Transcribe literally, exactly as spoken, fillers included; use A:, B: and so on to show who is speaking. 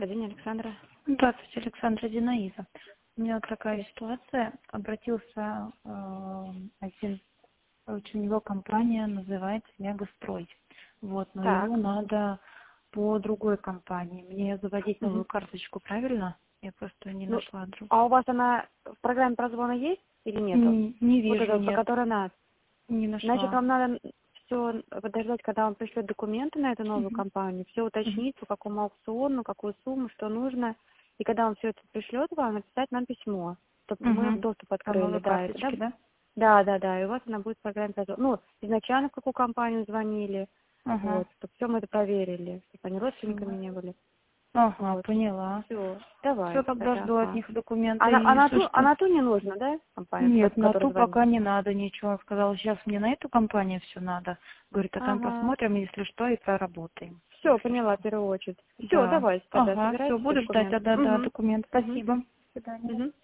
A: Владимир Александра.
B: Здравствуйте, Александра, Зинаида. У меня вот такая ситуация. Обратился э, один, короче, у него компания называется Мегастрой. Вот, но ему
A: Так.
B: надо по другой компании. Мне заводить новую
A: Мгм.
B: карточку, правильно? Я просто не
A: Ну,
B: нашла друг.
A: а у вас она в программе прозвона есть или нету?
B: Не, не
A: Вот
B: вижу,
A: эта, по
B: нет,
A: которой надо.
B: не
A: Значит,
B: нашла.
A: вам надо все подождать, когда он пришлет документы на эту новую
B: Мгм.
A: компанию, все
B: Мгм.
A: уточнить, по какому аукциону, какую сумму, что нужно. И когда он все это пришлет вам, написать нам письмо, чтобы мы
B: Мгм.
A: доступ
B: По
A: открыли.
B: новой
A: Да, и тогда...
B: карточке, да?
A: Да, да, да, и у вас она будет в программе прозвона. Ну, изначально в какую компанию звонили,
B: Ага.
A: вот, чтобы все мы это проверили, чтобы они родственниками
B: Всё.
A: не были.
B: Ага,
A: Вот.
B: поняла.
A: Все,
B: Все,
A: давайте
B: тогда
A: тогда.
B: жду от
A: Ага.
B: них
A: А
B: документы
A: на, а
B: и
A: на ту, а
B: слушайте.
A: на ту не нужно, да, компания,
B: Нет,
A: в
B: на
A: которую
B: ту
A: звонить?
B: пока не надо ничего. Он сказал, сейчас мне на эту компанию все надо. Говорит, а там
A: Ага.
B: посмотрим, если что, и проработаем.
A: Все,
B: Если
A: поняла,
B: что.
A: в первую очередь. Все,
B: Да.
A: давайте тогда,
B: Ага, все,
A: собирайте все
B: буду ждать
A: документы.
B: тогда, да,
A: Угу.
B: документ.
A: Угу.
B: Спасибо. До свидания.
A: Угу.